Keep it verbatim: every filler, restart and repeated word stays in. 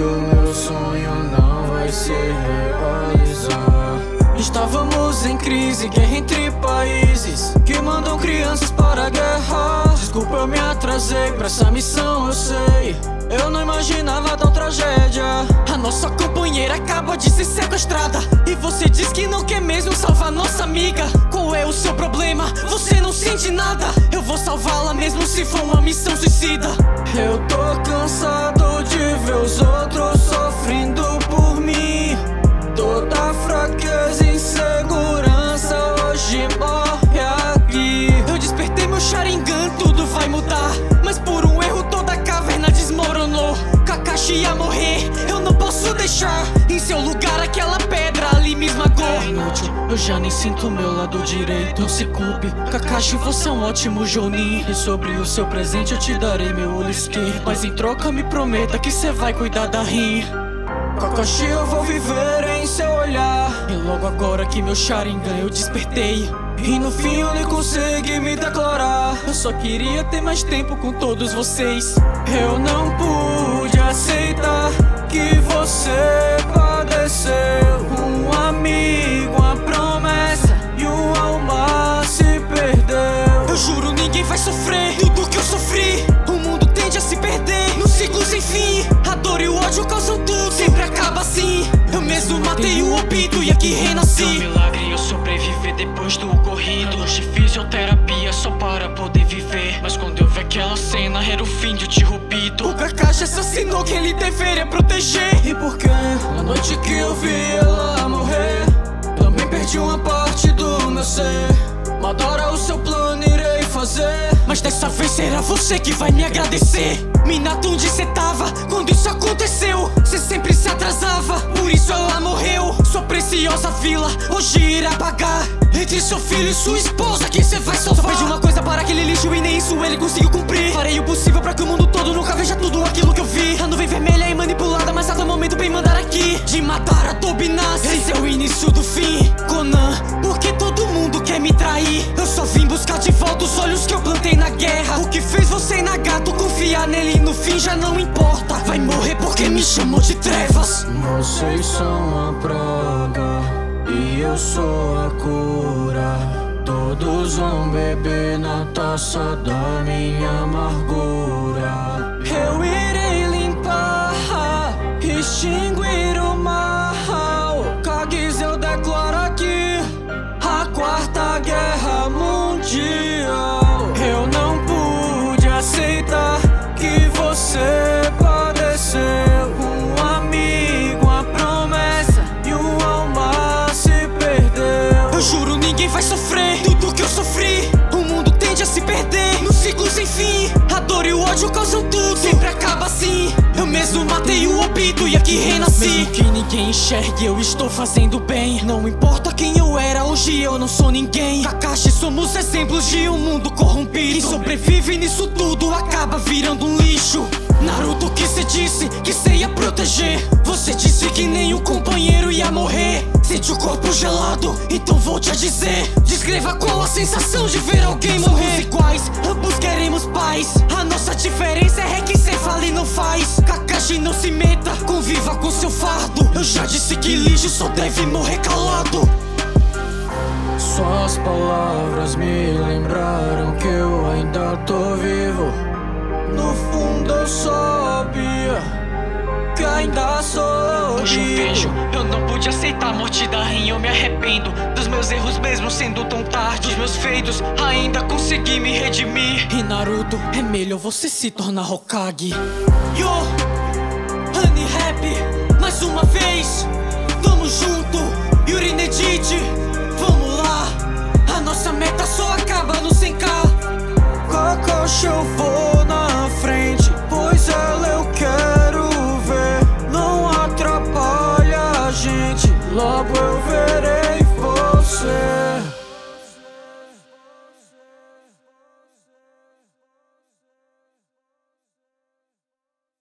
o meu sonho não vai se realizar. Estávamos em crise, guerra entre países que mandam crianças para a guerra. Desculpa, eu me atrasei pra essa missão, eu sei. Eu não imaginava tal tragédia. A nossa companheira acaba de ser sequestrada e você diz que não quer mesmo salvar nossa amiga. Qual é o seu problema? Você não sente nada. Eu vou salvá-la mesmo se for uma missão suicida. Eu tô cansado de ver os outros sofrendo por mim. Toda fraqueza e insegurança hoje morre aqui. Eu despertei meu Sharingan, tudo vai mudar, mas por um erro toda a caverna desmoronou. Kakashi ia morrer, eu não posso deixar em seu lugar aquela pedra ali me esmagou. É inútil, eu já nem sinto meu lado direito. Não se culpe, Kakashi, você é um ótimo Jounin. E sobre o seu presente eu te darei meu olho esquerdo, mas em troca me prometa que cê vai cuidar da Rin. Kakashi, eu vou viver em seu olhar. E logo agora que meu Sharingan eu despertei, e no fim eu nem consegui me declarar. Eu só queria ter mais tempo com todos vocês. Eu não pude aceitar que você padeceu. Um amigo, uma promessa e uma alma se perdeu. Eu juro, ninguém vai sofrer tudo que eu sofri. O mundo tende a se perder num ciclo sem fim. A dor e o ódio causam tudo, sempre acaba assim. Eu mesmo matei o Obito e aqui renasci. É um milagre eu sobreviver depois do ocorrido. Hoje fisioterapia só para poder viver, mas quando eu vi aquela cena era o fim de Chihobito. O Kakashi assassinou quem ele deveria proteger. E por quê? Na noite que eu vi ela morrer, também perdi uma parte do meu ser. Madara, o seu plano irei fazer, mas dessa vez será você que vai me agradecer. Minato, onde cê tava quando isso aconteceu? Cê sempre se atrasava, por isso ela morreu. Sua preciosa vila hoje irá pagar. Entre seu filho e sua esposa, quem cê vai salvar? Só pedi uma coisa para aquele lixo e nem isso ele conseguiu cumprir. Farei o possível pra que o mundo todo nunca veja tudo aquilo que eu vi. A nuvem vermelha é manipulada, mas até o momento bem mandar aqui. De matar a Tobinase, esse é o início do fim. Conan, por que todo mundo quer me trair? Eu só vim buscar de volta os olhos que eu plantei na guerra. O que fez você e Nagato confiar nele no fim já não importa. Vai morrer porque me chamou de trevas. Vocês são a praga e eu sou a cura. Todos vão beber na taça da minha amargura. Eu irei limpar, extinguir o mal. Kages, eu declaro aqui a quarta guerra mundial. Eu não pude aceitar que você padeceu. Um amigo, uma promessa e uma alma se perdeu. Eu juro, ninguém vai sofrer tudo que eu sofri. O mundo tende a se perder num ciclo sem fim. A dor e o ódio causam tudo, sempre acaba assim. Eu mesmo matei o Obito e aqui renasci. Mesmo que ninguém enxergue, eu estou fazendo bem. Não importa quem eu era, hoje eu não sou ninguém. Kakashi, somos exemplos de um mundo corrompido. Quem sobrevive nisso tudo acaba virando um lixo. Naruto, que cê disse que cê ia proteger? Você disse que nem o companheiro ia morrer. Sente o corpo gelado, então vou te dizer. Descreva qual a sensação de ver alguém morrer. Somos iguais, ambos queremos paz. A nossa diferença é que cê fala e não faz. Kakashi, não se meta, conviva com seu fardo. Eu já disse que lixo só deve morrer calado. Suas palavras me lembraram que eu ainda tô vivo. No fundo eu sabia que ainda sou Hoje eu vejo, eu não pude aceitar a morte da Rin. Eu me arrependo dos meus erros mesmo sendo tão tarde. Dos meus feitos ainda consegui me redimir. E Naruto, é melhor você se tornar Hokage. Yo, Honey Rap, mais uma vez. Tamo junto, Yuri Nejichi. Vamos lá, a nossa meta só acaba no cem K. Kakashi, eu vou na frente, pois ela eu quero ver. Não atrapalha a gente, logo eu verei você.